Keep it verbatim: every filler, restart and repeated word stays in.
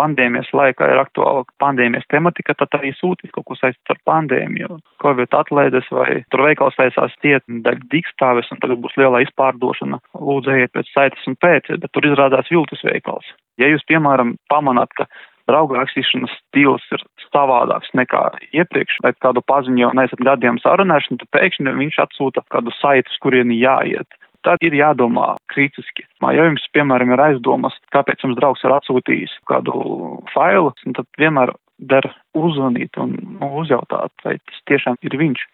pandēmijas laikā ir aktuāla pandēmijas tematika, tad arī sūtīt kaut ko saistītu ar pandēmiju. Covid atlaides vai tur veikals taisās tiet daļa dīkstāves un tagad būs lielā izpārdošana. Lūdzu, ejiet pēc saites un pēc, bet tur izrādās viltus veikals. Ja jūs, piemēram, pamanāt, ka draugu rakstīšanas stils ir savādāks nekā iepriekš, vai kādu paziņu jau neesat gadiem sarunājuši, tad pēkšņi viņš atsūta kādu saitu, uz kurieni jāiet. Tad ir jādomā kritiski. Ja jums, piemēram, ir aizdomas, kāpēc jums draugs ir atsūtījis kādu failu, tad vienmēr der uzzvanīt un uzjautāt, vai tas tiešām ir viņš.